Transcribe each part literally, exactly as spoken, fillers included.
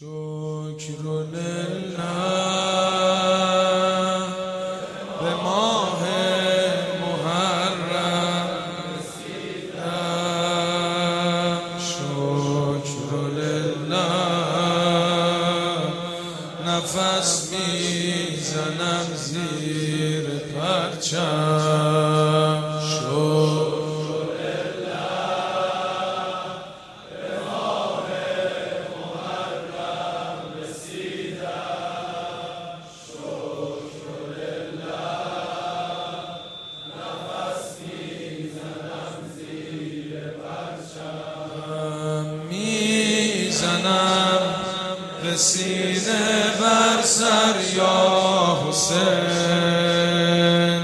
شکر لله به ماه محرم رسیدم. شکر لله نفس میزنم زیر پرچم. میزنم به سینه بر سر یا حسین،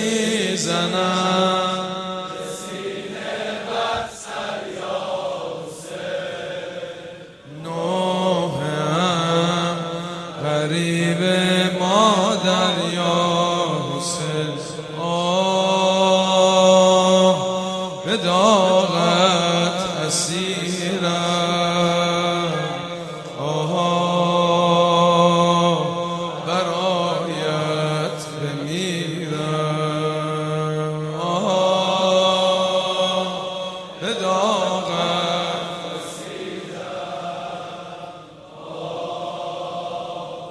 میزنم به سینه بر سر یا حسین. نوحه‌ام غریب مادر یا حسین. آه به داغت اسیرم، آه برایت بمیرم. آه به داغت اسیرم، آه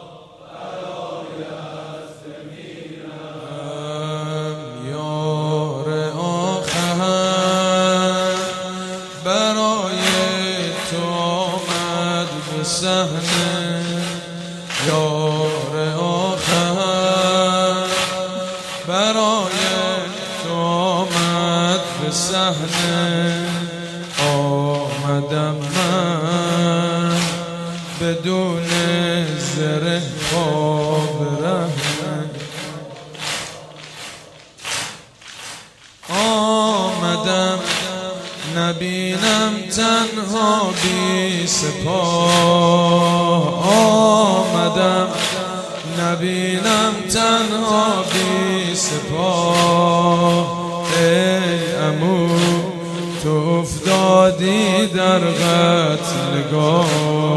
برایت بمیرم. یار آخر برای تو آمد به صحنه، یار آخر برای تو آمد به صحنه. آمدم من بدون زره خواب رهنه، آمدم نبینم تنها بی سپاه. آمدم نبینم تنها بی سپاه. ای عمو تو افتادی در قتلگاه،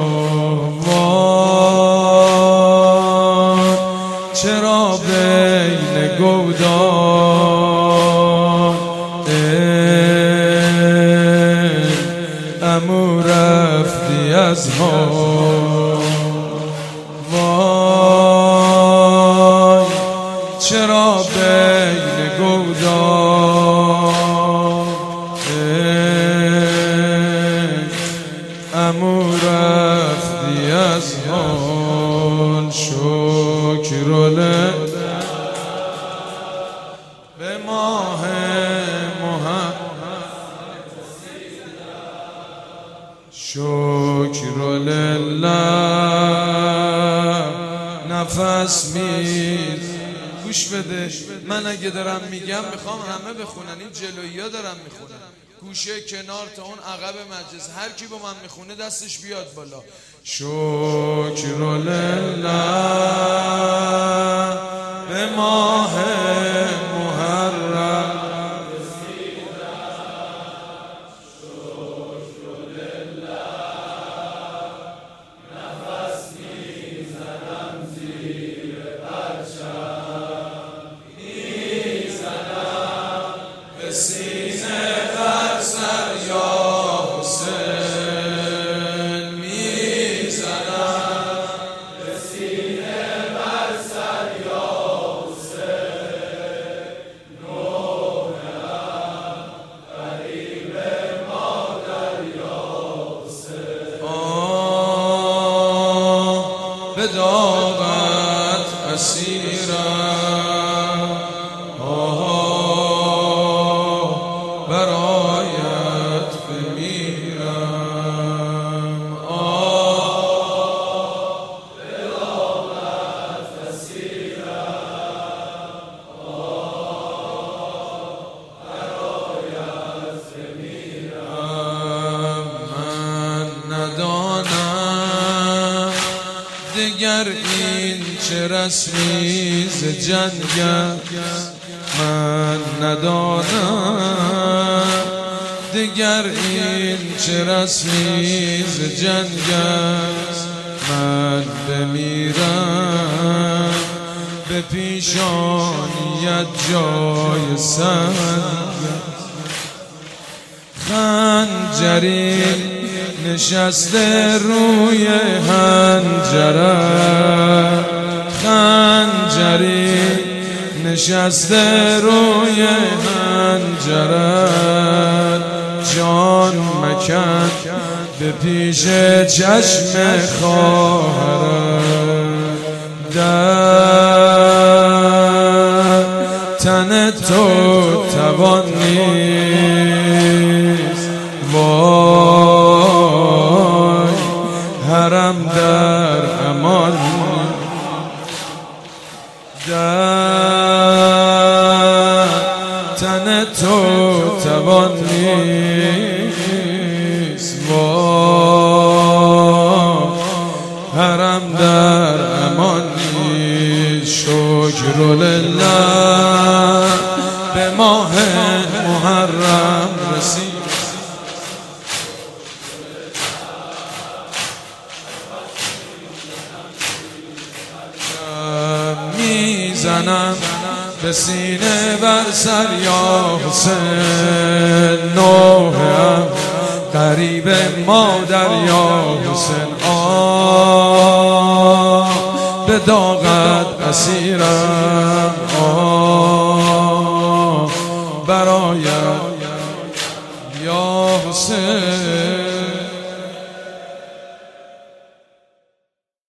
وای چرا بین گودان عمو رفتی از حال. وای چرا بین گودان عمو رفتی از حال. شکر لله به ماه محرم. شکر لله نفس میز. گوش بده، من اگه دارم میگم میخوام همه بخونن، این جلویی ها دارم میخونن، گوشه کنار تا اون عقب مجلس هر کی با من میخونه دستش بیاد بالا. شکر لله به ماه محرم. سینه بر سر یا حسین، میزنم به سینه بر سر یا حسین. نوحه‌ام غریب مادر یا حسین. آه به داغت اسیرم، آه برایت بمیرم. آه به داغت اسیرم، آه برایت بمیرم. من ندانم دگر این چه رسمی ز جنگ است. من ندانم دگر این چه رسمی ز جنگ است. بمیرم به پیشانیت جای سنگ خنجری نشسته روی حنجرم خنجری نشسته روی حنجرم جان مکن به پیش چشم خواهرم در تن تو توان نیست وای حرم در امان در تن تو توان نیست وای حرم در امان نیست شکر لله به ماه محرم رسید میزنم به سینه بر سر یا حسین نوحم قریب مادر یا حسین آه به داغت اسیرم آه برایم یا حسین